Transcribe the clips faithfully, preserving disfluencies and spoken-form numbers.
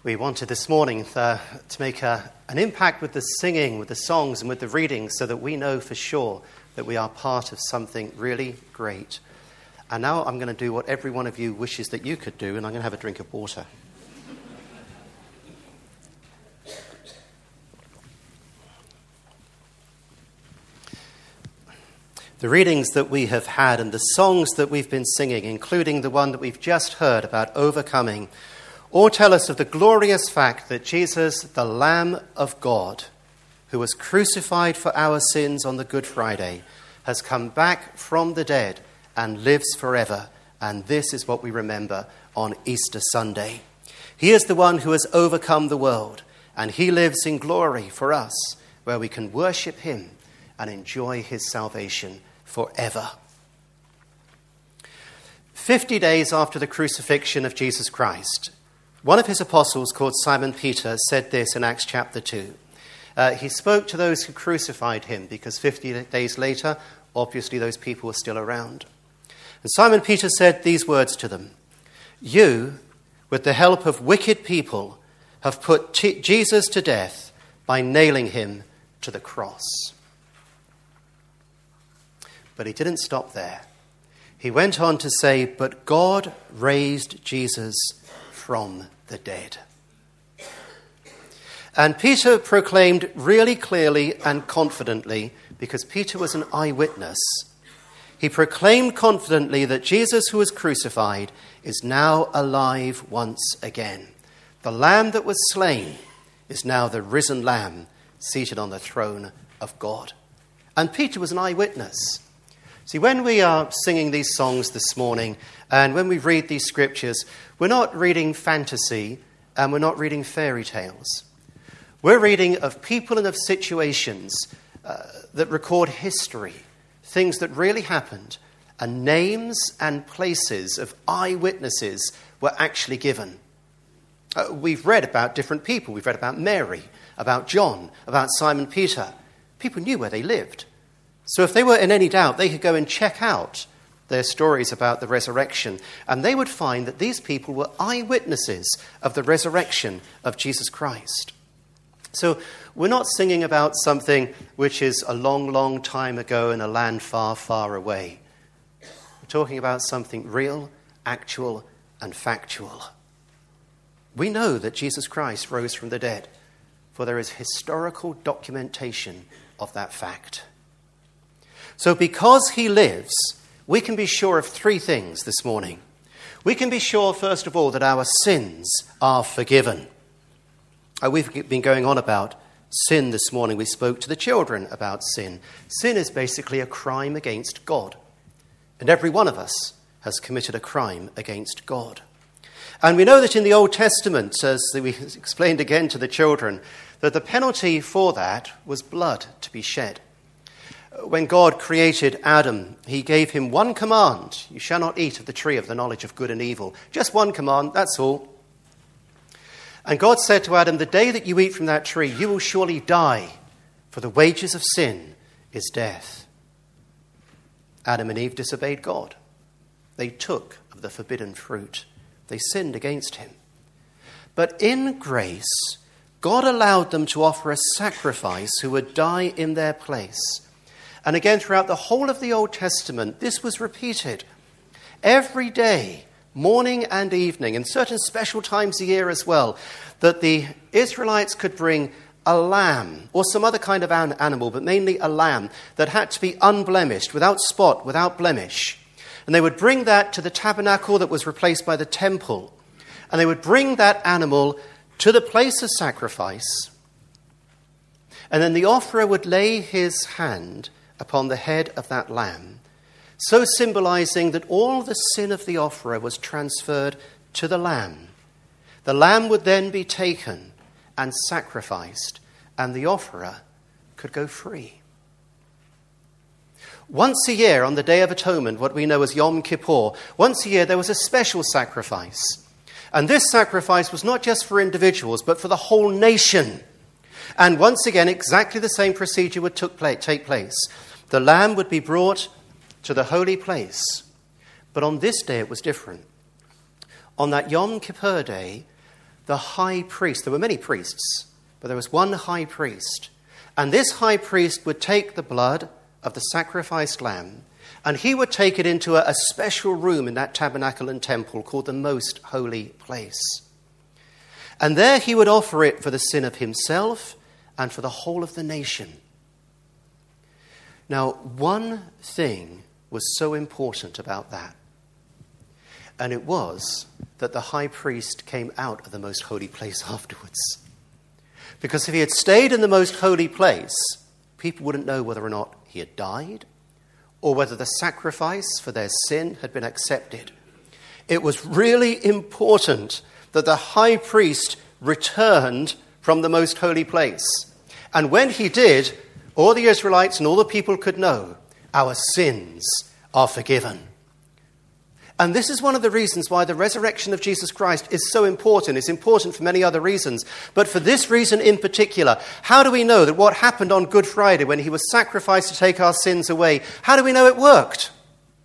We wanted this morning uh, to make a, an impact with the singing, with the songs, and with the reading so that we know for sure that we are part of something really great. And now I'm going to do what every one of you wishes that you could do, and I'm going to have a drink of water. The readings that we have had and the songs that we've been singing, including the one that we've just heard about overcoming, all tell us of the glorious fact that Jesus, the Lamb of God, who was crucified for our sins on the Good Friday, has come back from the dead and lives forever. And this is what we remember on Easter Sunday. He is the one who has overcome the world, and he lives in glory for us, where we can worship him and enjoy his salvation forever. Fifty days after the crucifixion of Jesus Christ, one of his apostles, called Simon Peter, said this in Acts chapter two. Uh, he spoke to those who crucified him, because fifty days later, obviously those people were still around. And Simon Peter said these words to them: "You, with the help of wicked people, have put t- Jesus to death by nailing him to the cross." But he didn't stop there. He went on to say, "But God raised Jesus from the dead." And Peter proclaimed really clearly and confidently, because Peter was an eyewitness, he proclaimed confidently that Jesus, who was crucified, is now alive once again. The Lamb that was slain is now the risen Lamb seated on the throne of God. And Peter was an eyewitness. See, when we are singing these songs this morning and when we read these scriptures, we're not reading fantasy and we're not reading fairy tales. We're reading of people and of situations uh, that record history, things that really happened, and names and places of eyewitnesses were actually given. Uh, we've read about different people. We've read about Mary, about John, about Simon Peter. People knew where they lived. So if they were in any doubt, they could go and check out their stories about the resurrection, and they would find that these people were eyewitnesses of the resurrection of Jesus Christ. So we're not singing about something which is a long, long time ago in a land far, far away. We're talking about something real, actual, and factual. We know that Jesus Christ rose from the dead, for there is historical documentation of that fact. So because he lives, we can be sure of three things this morning. We can be sure, first of all, that our sins are forgiven. Uh, we've been going on about sin this morning. We spoke to the children about sin. Sin is basically a crime against God. And every one of us has committed a crime against God. And we know that in the Old Testament, as we explained again to the children, that the penalty for that was blood to be shed. When God created Adam, he gave him one command: "You shall not eat of the tree of the knowledge of good and evil." Just one command, that's all. And God said to Adam, "The day that you eat from that tree, you will surely die, for the wages of sin is death." Adam and Eve disobeyed God. They took of the forbidden fruit. They sinned against him. But in grace, God allowed them to offer a sacrifice who would die in their place. And again, throughout the whole of the Old Testament, this was repeated. Every day, morning and evening, and certain special times a year as well, that the Israelites could bring a lamb or some other kind of an animal, but mainly a lamb that had to be unblemished, without spot, without blemish. And they would bring that to the tabernacle that was replaced by the temple. And they would bring that animal to the place of sacrifice. And then the offerer would lay his hand upon the head of that lamb, so symbolizing that all the sin of the offerer was transferred to the lamb. The lamb would then be taken and sacrificed, and the offerer could go free. Once a year, on the Day of Atonement, what we know as Yom Kippur, once a year there was a special sacrifice. And this sacrifice was not just for individuals, but for the whole nation. And once again, exactly the same procedure would take place. The lamb would be brought to the holy place. But on this day it was different. On that Yom Kippur day, the high priest, there were many priests, but there was one high priest. And this high priest would take the blood of the sacrificed lamb, and he would take it into a, a special room in that tabernacle and temple called the Most Holy Place. And there he would offer it for the sin of himself and for the whole of the nation. Now, one thing was so important about that, and it was that the high priest came out of the Most Holy Place afterwards. Because if he had stayed in the Most Holy Place, people wouldn't know whether or not he had died or whether the sacrifice for their sin had been accepted. It was really important that the high priest returned from the Most Holy Place. And when he did, all the Israelites and all the people could know, our sins are forgiven. And this is one of the reasons why the resurrection of Jesus Christ is so important. It's important for many other reasons. But for this reason in particular, how do we know that what happened on Good Friday when he was sacrificed to take our sins away, how do we know it worked?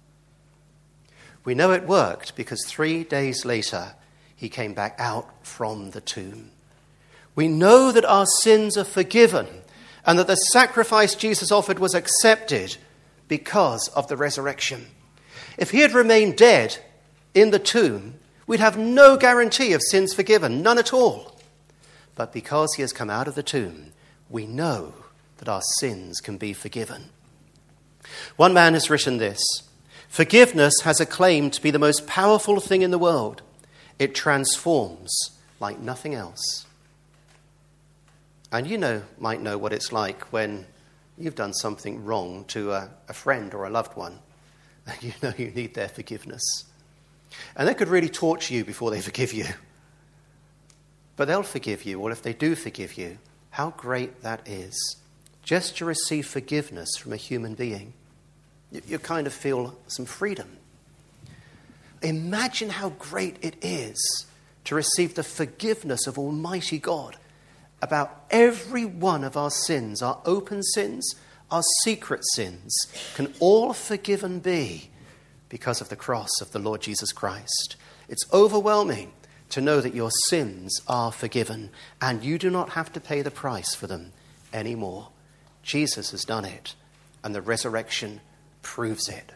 We know it worked because three days later, he came back out from the tomb. We know that our sins are forgiven and that the sacrifice Jesus offered was accepted because of the resurrection. If he had remained dead in the tomb, we'd have no guarantee of sins forgiven, none at all. But because he has come out of the tomb, we know that our sins can be forgiven. One man has written this: forgiveness has a claim to be the most powerful thing in the world. It transforms like nothing else. And you know, might know what it's like when you've done something wrong to a, a friend or a loved one. You know you need their forgiveness. And they could really torture you before they forgive you. But they'll forgive you, or if they do forgive you, how great that is. Just to receive forgiveness from a human being, you, you kind of feel some freedom. Imagine how great it is to receive the forgiveness of Almighty God about every one of our sins, our open sins, our secret sins, can all forgiven be because of the cross of the Lord Jesus Christ. It's overwhelming to know that your sins are forgiven and you do not have to pay the price for them anymore. Jesus has done it, and the resurrection proves it.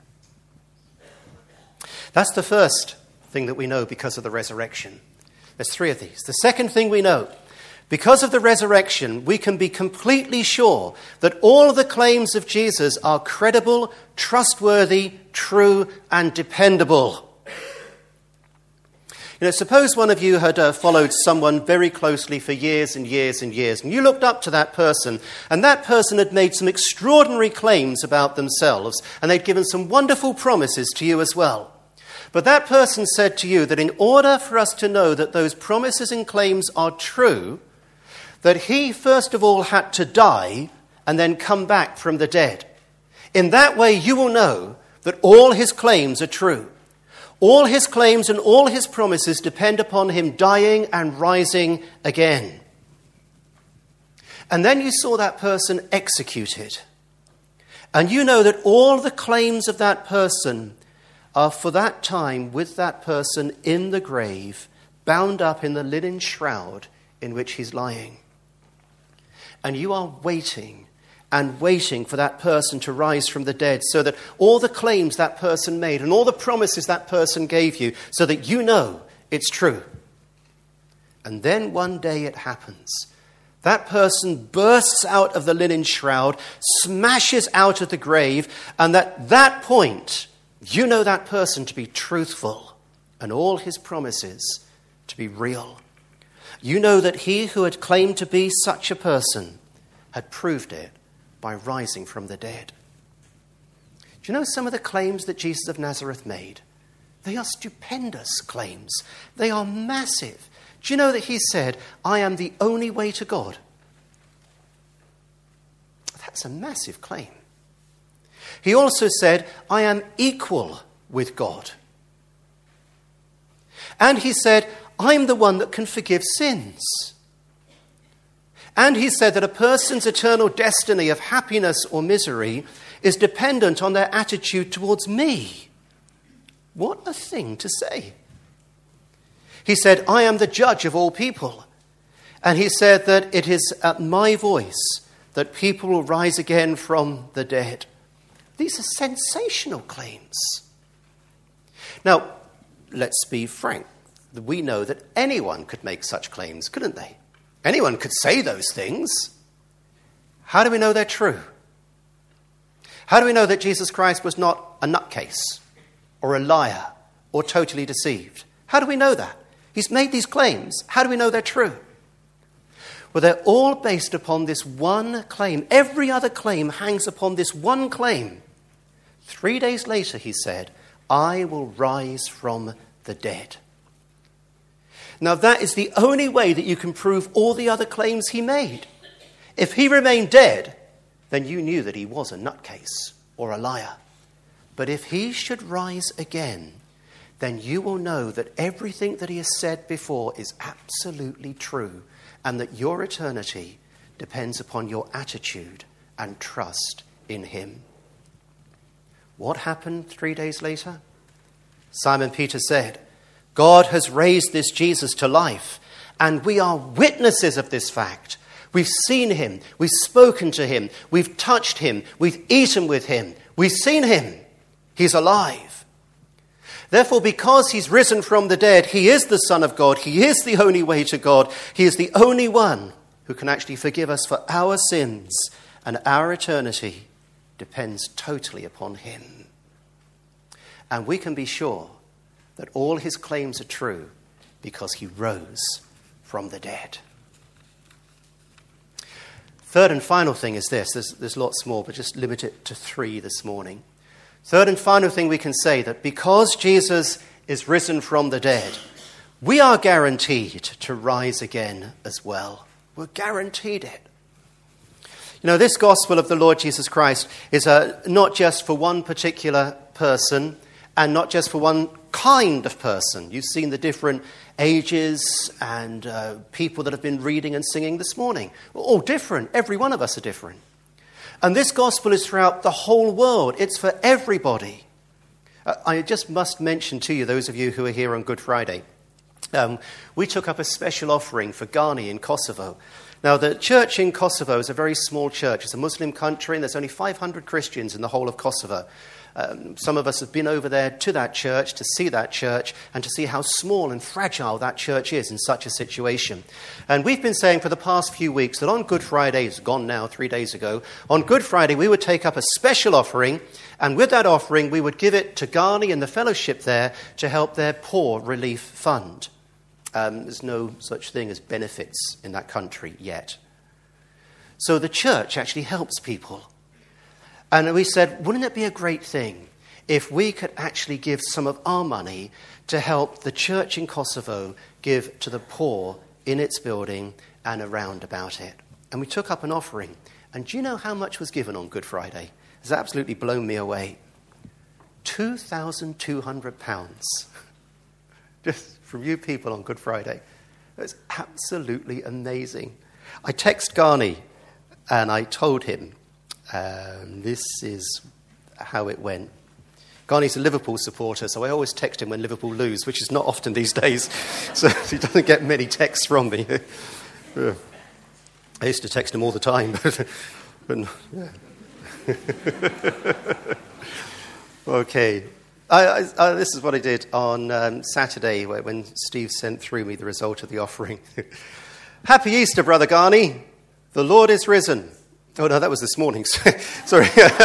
That's the first thing that we know because of the resurrection. There's three of these. The second thing we know: because of the resurrection, we can be completely sure that all the claims of Jesus are credible, trustworthy, true, and dependable. You know, suppose one of you had uh, followed someone very closely for years and years and years, and you looked up to that person, and that person had made some extraordinary claims about themselves, and they'd given some wonderful promises to you as well. But that person said to you that in order for us to know that those promises and claims are true, that he first of all had to die and then come back from the dead. In that way, you will know that all his claims are true. All his claims and all his promises depend upon him dying and rising again. And then you saw that person executed. And you know that all the claims of that person are for that time with that person in the grave, bound up in the linen shroud in which he's lying. And you are waiting and waiting for that person to rise from the dead, so that all the claims that person made and all the promises that person gave you, so that you know it's true. And then one day it happens. That person bursts out of the linen shroud, smashes out of the grave, and at that point, you know that person to be truthful and all his promises to be real. You know that he who had claimed to be such a person had proved it by rising from the dead. Do you know some of the claims that Jesus of Nazareth made? They are stupendous claims. They are massive. Do you know that he said, I am the only way to God? That's a massive claim. He also said, I am equal with God. And he said, I'm the one that can forgive sins. And he said that a person's eternal destiny of happiness or misery is dependent on their attitude towards me. What a thing to say. He said, I am the judge of all people. And he said that it is at my voice that people will rise again from the dead. These are sensational claims. Now, let's be frank. We know that anyone could make such claims, couldn't they? Anyone could say those things. How do we know they're true? How do we know that Jesus Christ was not a nutcase or a liar or totally deceived? How do we know that? He's made these claims. How do we know they're true? Well, they're all based upon this one claim. Every other claim hangs upon this one claim. Three days later, he said, I will rise from the dead. Now, that is the only way that you can prove all the other claims he made. If he remained dead, then you knew that he was a nutcase or a liar. But if he should rise again, then you will know that everything that he has said before is absolutely true, and that your eternity depends upon your attitude and trust in him. What happened three days later? Simon Peter said, God has raised this Jesus to life, and we are witnesses of this fact. We've seen him, we've spoken to him, we've touched him, we've eaten with him, we've seen him. He's alive. Therefore, because he's risen from the dead, he is the Son of God, he is the only way to God, he is the only one who can actually forgive us for our sins, and our eternity depends totally upon him. And we can be sure that all his claims are true because he rose from the dead. Third and final thing is this. There's, there's lots more, but just limit it to three this morning. Third and final thing we can say, that because Jesus is risen from the dead, we are guaranteed to rise again as well. We're guaranteed it. You know, this gospel of the Lord Jesus Christ is uh, not just for one particular person and not just for one kind of person. You've seen the different ages and uh, people that have been reading and singing this morning. We're all different. Every one of us are different. And this gospel is throughout the whole world. It's for everybody. Uh, I just must mention to you, those of you who are here on Good Friday, um, we took up a special offering for Ghani in Kosovo. Now, the church in Kosovo is a very small church. It's a Muslim country, and there's only five hundred Christians in the whole of Kosovo. Um, some of us have been over there to that church, to see that church, and to see how small and fragile that church is in such a situation. And we've been saying for the past few weeks that on Good Friday, it's gone now, three days ago, on Good Friday we would take up a special offering, and with that offering we would give it to Ghani and the fellowship there to help their poor relief fund. Um, there's no such thing as benefits in that country yet. So the church actually helps people. And we said, wouldn't it be a great thing if we could actually give some of our money to help the church in Kosovo give to the poor in its building and around about it? And we took up an offering. And do you know how much was given on Good Friday? It's absolutely blown me away. two thousand two hundred pounds. Just from you people on Good Friday. It's absolutely amazing. I text Ghani and I told him, Um, this is how it went. Ghani's a Liverpool supporter, so I always text him when Liverpool lose, which is not often these days. So he doesn't get many texts from me. I used to text him all the time. But, but yeah. Okay. I, I, I, this is what I did on um, Saturday when Steve sent through me the result of the offering. Happy Easter, Brother Ghani. The Lord is risen. Oh, no, that was this morning. Sorry.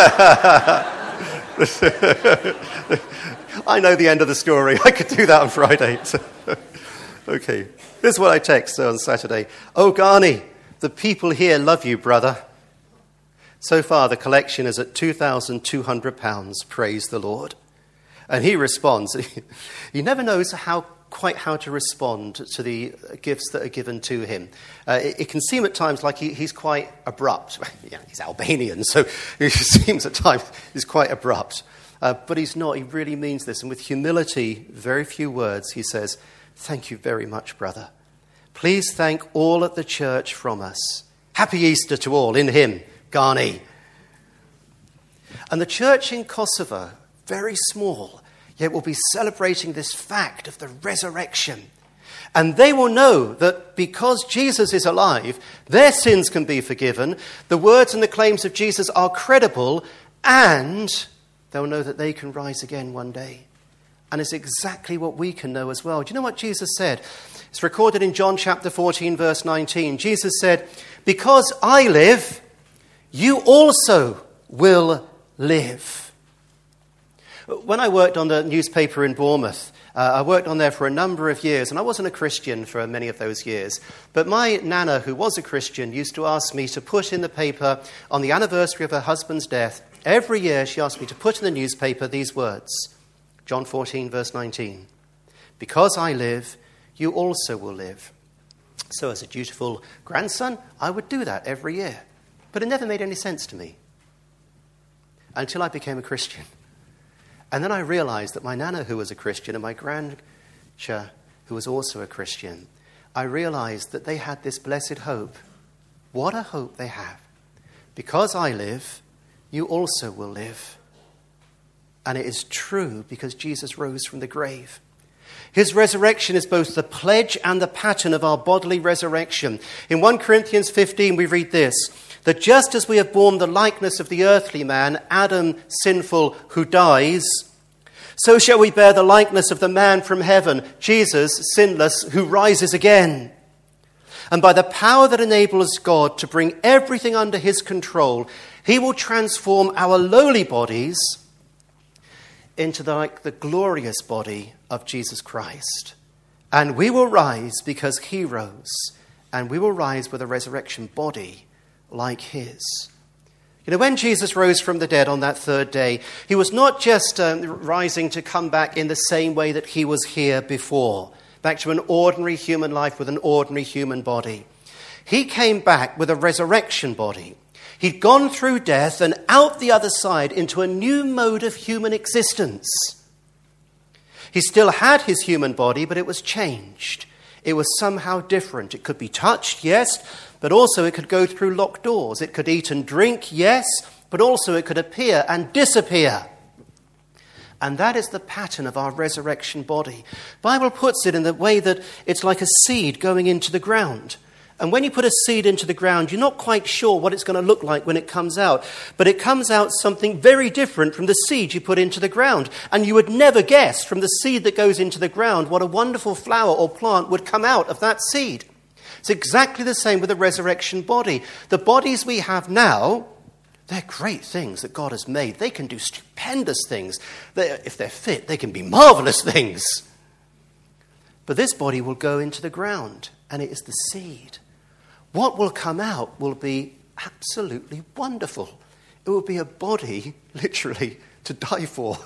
I know the end of the story. I could do that on Friday. Okay. This is what I text on Saturday. Oh, Ghani, the people here love you, brother. So far, the collection is at two thousand two hundred pounds. Praise the Lord. And he responds. He never knows how quite how to respond to the gifts that are given to him. Uh, it, it can seem at times like he, he's quite abrupt. Yeah, he's Albanian, so it seems at times he's quite abrupt. Uh, but he's not. He really means this. And with humility, very few words, he says, thank you very much, brother. Please thank all at the church from us. Happy Easter to all in him, Ghani. And the church in Kosovo, very small, yet we'll be celebrating this fact of the resurrection. And they will know that because Jesus is alive, their sins can be forgiven, the words and the claims of Jesus are credible, and they'll know that they can rise again one day. And it's exactly what we can know as well. Do you know what Jesus said? It's recorded in John chapter fourteen, verse nineteen. Jesus said, "Because I live, you also will live." When I worked on the newspaper in Bournemouth, uh, I worked on there for a number of years, and I wasn't a Christian for many of those years. But my nana, who was a Christian, used to ask me to put in the paper, on the anniversary of her husband's death, every year she asked me to put in the newspaper these words. John fourteen, verse nineteen. "Because I live, you also will live." So as a dutiful grandson, I would do that every year. But it never made any sense to me until I became a Christian. And then I realized that my nana, who was a Christian, and my grandcha, who was also a Christian, I realized that they had this blessed hope. What a hope they have. Because I live, you also will live. And it is true because Jesus rose from the grave. His resurrection is both the pledge and the pattern of our bodily resurrection. In First Corinthians fifteen, we read this, that just as we have borne the likeness of the earthly man, Adam, sinful, who dies, so shall we bear the likeness of the man from heaven, Jesus, sinless, who rises again. And by the power that enables God to bring everything under his control, he will transform our lowly bodies into the, like the glorious body of Jesus Christ. And we will rise because he rose, and we will rise with a resurrection body like his. You know, when Jesus rose from the dead on that third day, he was not just um, rising to come back in the same way that he was here before, back to an ordinary human life with an ordinary human body. He came back with a resurrection body. He'd gone through death and out the other side into a new mode of human existence. He still had his human body, but it was changed. It was somehow different. It could be touched, yes, but also it could go through locked doors. It could eat and drink, yes, but also it could appear and disappear. And that is the pattern of our resurrection body. The Bible puts it in the way that it's like a seed going into the ground. And when you put a seed into the ground, you're not quite sure what it's going to look like when it comes out. But it comes out something very different from the seed you put into the ground. And you would never guess from the seed that goes into the ground what a wonderful flower or plant would come out of that seed. It's exactly the same with the resurrection body. The bodies we have now, they're great things that God has made. They can do stupendous things. They're, if they're fit, they can be marvelous things. But this body will go into the ground, and it is the seed. What will come out will be absolutely wonderful. It will be a body, literally, to die for.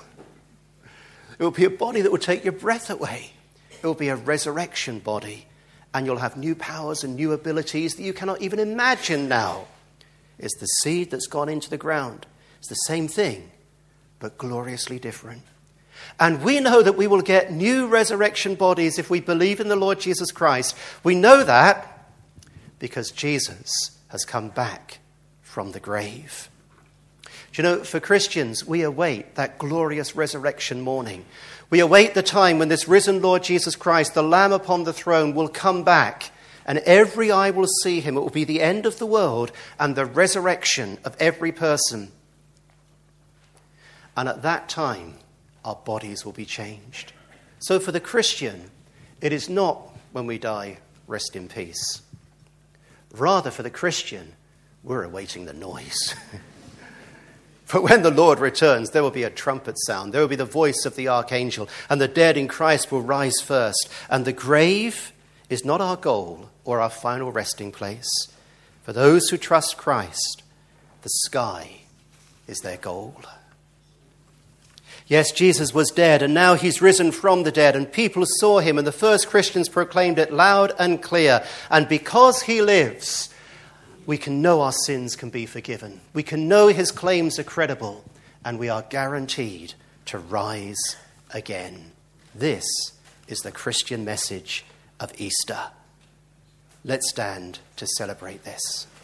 It will be a body that will take your breath away. It will be a resurrection body. And you'll have new powers and new abilities that you cannot even imagine now. It's the seed that's gone into the ground. It's the same thing, but gloriously different. And we know that we will get new resurrection bodies if we believe in the Lord Jesus Christ. We know that because Jesus has come back from the grave. Do you know, for Christians, we await that glorious resurrection morning. We await the time when this risen Lord Jesus Christ, the Lamb upon the throne, will come back and every eye will see him. It will be the end of the world and the resurrection of every person. And at that time, our bodies will be changed. So for the Christian, it is not when we die, rest in peace. Rather, for the Christian, we're awaiting the noise. For when the Lord returns, there will be a trumpet sound. There will be the voice of the archangel, and the dead in Christ will rise first. And the grave is not our goal or our final resting place. For those who trust Christ, the sky is their goal. Yes, Jesus was dead, and now he's risen from the dead, and people saw him, and the first Christians proclaimed it loud and clear. And because he lives, we can know our sins can be forgiven. We can know his claims are credible, and we are guaranteed to rise again. This is the Christian message of Easter. Let's stand to celebrate this.